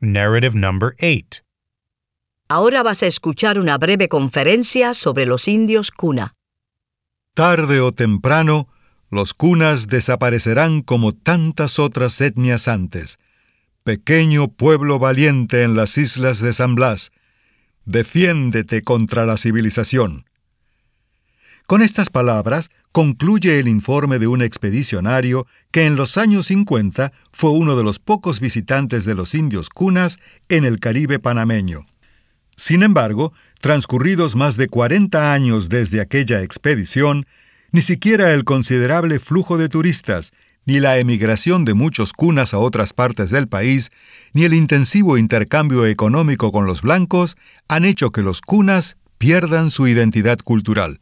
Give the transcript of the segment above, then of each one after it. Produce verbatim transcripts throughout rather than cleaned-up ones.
Narrative number eight. Ahora vas a escuchar una breve conferencia sobre los indios Kuna. Tarde o temprano, los Kunas desaparecerán como tantas otras etnias antes. Pequeño pueblo valiente en las islas de San Blas, defiéndete contra la civilización. Con estas palabras concluye el informe de un expedicionario que en los años cincuenta fue uno de los pocos visitantes de los indios Kunas en el Caribe panameño. Sin embargo, transcurridos más de cuarenta años desde aquella expedición, ni siquiera el considerable flujo de turistas, ni la emigración de muchos Kunas a otras partes del país, ni el intensivo intercambio económico con los blancos han hecho que los Kunas pierdan su identidad cultural.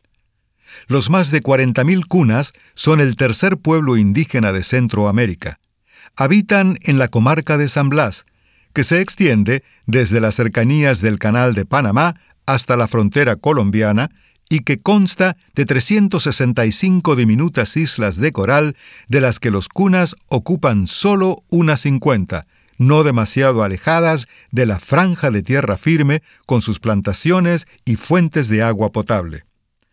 Los más de cuarenta mil Kunas son el tercer pueblo indígena de Centroamérica. Habitan en la comarca de San Blas, que se extiende desde las cercanías del Canal de Panamá hasta la frontera colombiana y que consta de trescientas sesenta y cinco diminutas islas de coral, de las que los Kunas ocupan solo unas cincuenta, no demasiado alejadas de la franja de tierra firme con sus plantaciones y fuentes de agua potable.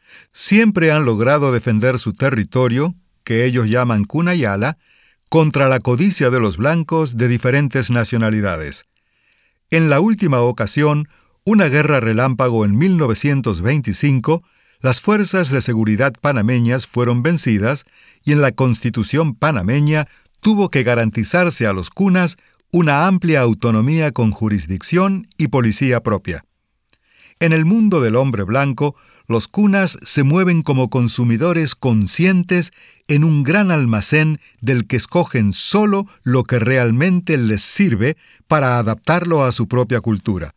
Siempre han logrado defender su territorio, que ellos llaman Kunayala, contra la codicia de los blancos de diferentes nacionalidades. En la última ocasión, una guerra relámpago en mil novecientos veinticinco, las fuerzas de seguridad panameñas fueron vencidas y en la Constitución panameña tuvo que garantizarse a los Kunas una amplia autonomía con jurisdicción y policía propia. En el mundo del hombre blanco, los Kunas se mueven como consumidores conscientes en un gran almacén del que escogen solo lo que realmente les sirve para adaptarlo a su propia cultura.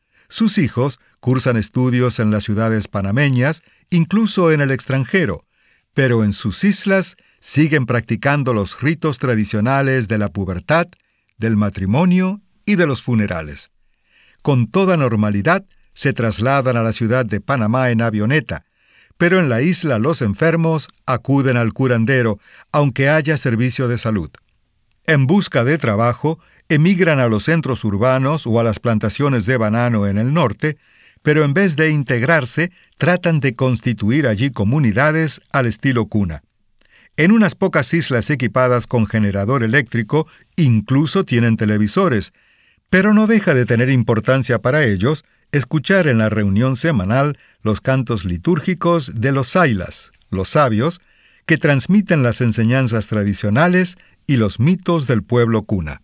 Sus hijos cursan estudios en las ciudades panameñas, incluso en el extranjero, pero en sus islas siguen practicando los ritos tradicionales de la pubertad, del matrimonio y de los funerales. Con toda normalidad, se trasladan a la ciudad de Panamá en avioneta, pero en la isla los enfermos acuden al curandero, aunque haya servicio de salud. En busca de trabajo, emigran a los centros urbanos o a las plantaciones de banano en el norte, pero en vez de integrarse, tratan de constituir allí comunidades al estilo Kuna. En unas pocas islas equipadas con generador eléctrico, incluso tienen televisores, pero no deja de tener importancia para ellos escuchar en la reunión semanal los cantos litúrgicos de los Sailas, los sabios, que transmiten las enseñanzas tradicionales y los mitos del pueblo Kuna.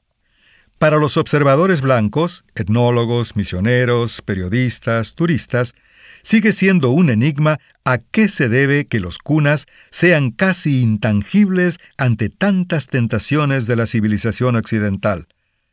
Para los observadores blancos, etnólogos, misioneros, periodistas, turistas, sigue siendo un enigma a qué se debe que los Kunas sean casi intangibles ante tantas tentaciones de la civilización occidental.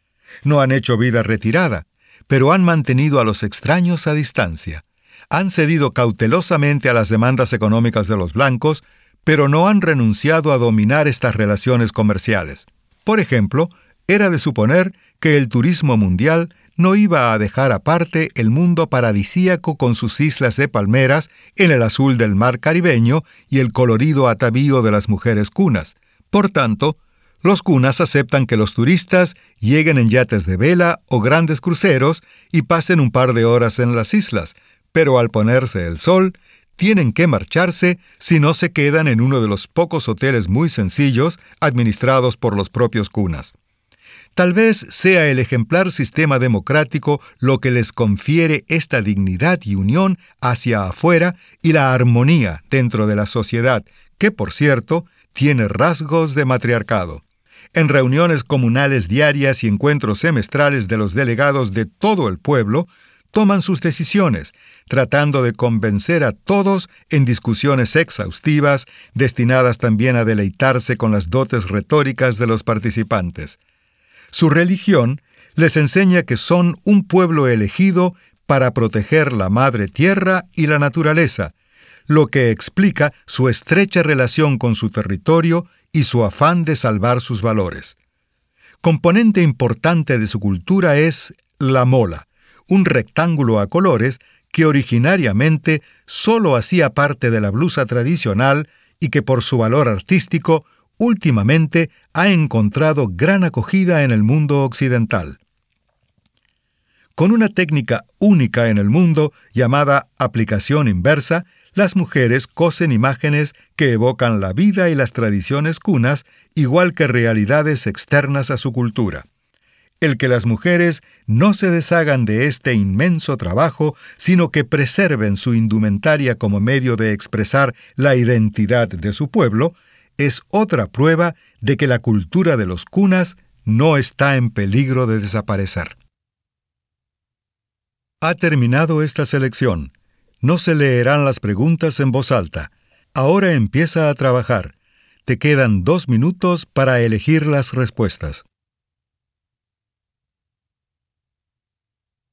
No han hecho vida retirada, pero han mantenido a los extraños a distancia. Han cedido cautelosamente a las demandas económicas de los blancos, pero no han renunciado a dominar estas relaciones comerciales. Por ejemplo, era de suponer que el turismo mundial no iba a dejar aparte el mundo paradisíaco con sus islas de palmeras en el azul del mar caribeño y el colorido atavío de las mujeres Kunas. Por tanto, los Kunas aceptan que los turistas lleguen en yates de vela o grandes cruceros y pasen un par de horas en las islas, pero al ponerse el sol, tienen que marcharse si no se quedan en uno de los pocos hoteles muy sencillos administrados por los propios Kunas. Tal vez sea el ejemplar sistema democrático lo que les confiere esta dignidad y unión hacia afuera y la armonía dentro de la sociedad, que, por cierto, tiene rasgos de matriarcado. En reuniones comunales diarias y encuentros semestrales de los delegados de todo el pueblo, toman sus decisiones, tratando de convencer a todos en discusiones exhaustivas, destinadas también a deleitarse con las dotes retóricas de los participantes. Su religión les enseña que son un pueblo elegido para proteger la madre tierra y la naturaleza, lo que explica su estrecha relación con su territorio y su afán de salvar sus valores. Componente importante de su cultura es la mola, un rectángulo a colores que originariamente solo hacía parte de la blusa tradicional y que por su valor artístico últimamente ha encontrado gran acogida en el mundo occidental. Con una técnica única en el mundo llamada aplicación inversa, las mujeres cosen imágenes que evocan la vida y las tradiciones cunas, igual que realidades externas a su cultura. El que las mujeres no se deshagan de este inmenso trabajo, sino que preserven su indumentaria como medio de expresar la identidad de su pueblo, es otra prueba de que la cultura de los cunas no está en peligro de desaparecer. Ha terminado esta selección. No se leerán las preguntas en voz alta. Ahora empieza a trabajar. Te quedan dos minutos para elegir las respuestas.